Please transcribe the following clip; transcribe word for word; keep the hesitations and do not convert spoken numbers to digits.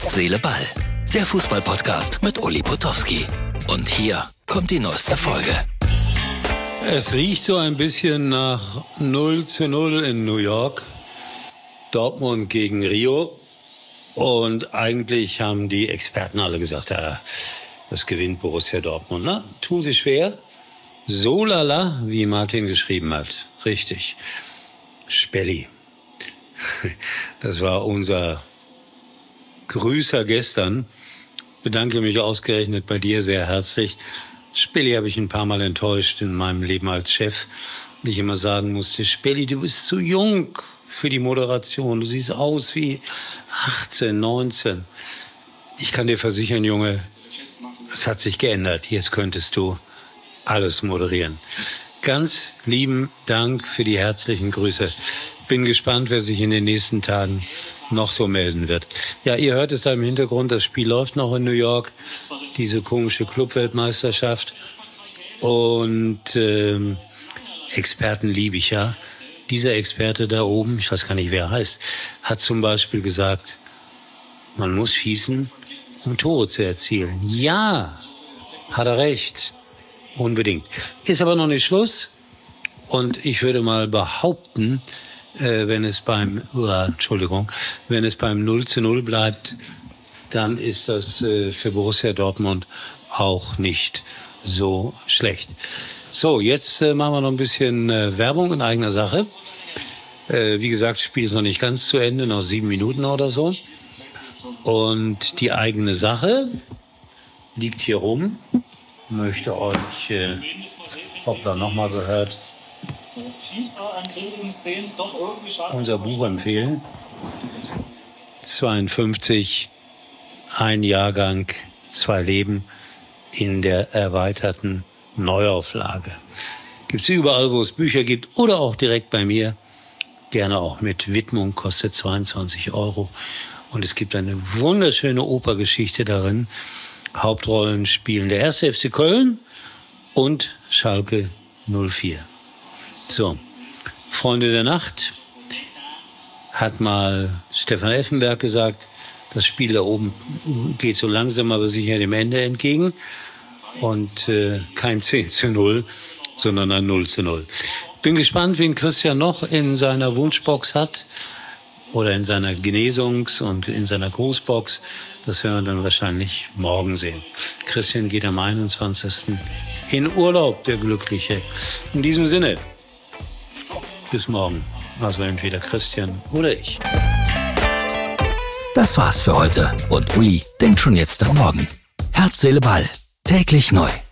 Herz, Seele, Ball. Der Fußball-Podcast mit Uli Potowski. Und hier kommt die neueste Folge. Es riecht so ein bisschen nach null zu null in New York. Dortmund gegen Rio. Und eigentlich haben die Experten alle gesagt, ja, das gewinnt Borussia Dortmund. Na, tun sie schwer. So lala, wie Martin geschrieben hat. Richtig. Spelli. Das war unser Grüßer gestern. Bedanke mich ausgerechnet bei dir sehr herzlich. Spelli habe ich ein paar Mal enttäuscht in meinem Leben als Chef. Und ich immer sagen musste, Spelli, du bist zu jung für die Moderation. Du siehst aus wie achtzehn, neunzehn. Ich kann dir versichern, Junge, es hat sich geändert. Jetzt könntest du alles moderieren. Ganz lieben Dank für die herzlichen Grüße. Bin gespannt, wer sich in den nächsten Tagen noch so melden wird. Ja, ihr hört es da im Hintergrund, das Spiel läuft noch in New York, diese komische Clubweltmeisterschaft. Und ähm, Experten liebe ich ja. Dieser Experte da oben, ich weiß gar nicht, wer er heißt, hat zum Beispiel gesagt, man muss schießen, um Tore zu erzielen. Ja, hat er recht. Unbedingt. Ist aber noch nicht Schluss. Und ich würde mal behaupten, äh, wenn es beim, uh, Entschuldigung, wenn es beim null zu null bleibt, dann ist das äh, für Borussia Dortmund auch nicht so schlecht. So, jetzt äh, machen wir noch ein bisschen äh, Werbung in eigener Sache. Äh, wie gesagt, das Spiel ist noch nicht ganz zu Ende, noch sieben Minuten oder so. Und die eigene Sache liegt hier rum. Möchte euch, äh, hoppla, nochmal gehört, unser Buch empfehlen. zweiundfünfzig, ein Jahrgang, zwei Leben in der erweiterten Neuauflage. Gibt es überall, wo es Bücher gibt oder auch direkt bei mir. Gerne auch mit Widmung, kostet zweiundzwanzig Euro. Und es gibt eine wunderschöne Opergeschichte darin. Hauptrollen spielen der erste F C Köln und Schalke null vier. So, Freunde der Nacht hat mal Stefan Effenberg gesagt, das Spiel da oben geht so langsam aber sicher dem Ende entgegen. Und äh, kein zehn zu null, sondern ein null zu null. Bin gespannt, wen Christian noch in seiner Wunschbox hat. Oder in seiner Genesungs- und in seiner Grußbox. Das werden wir dann wahrscheinlich morgen sehen. Christian geht am einundzwanzigsten in Urlaub, der Glückliche. In diesem Sinne, bis morgen. Also entweder Christian oder ich. Das war's für heute. Und Uli denkt schon jetzt am Morgen. Herz, Seele, Ball. Täglich neu.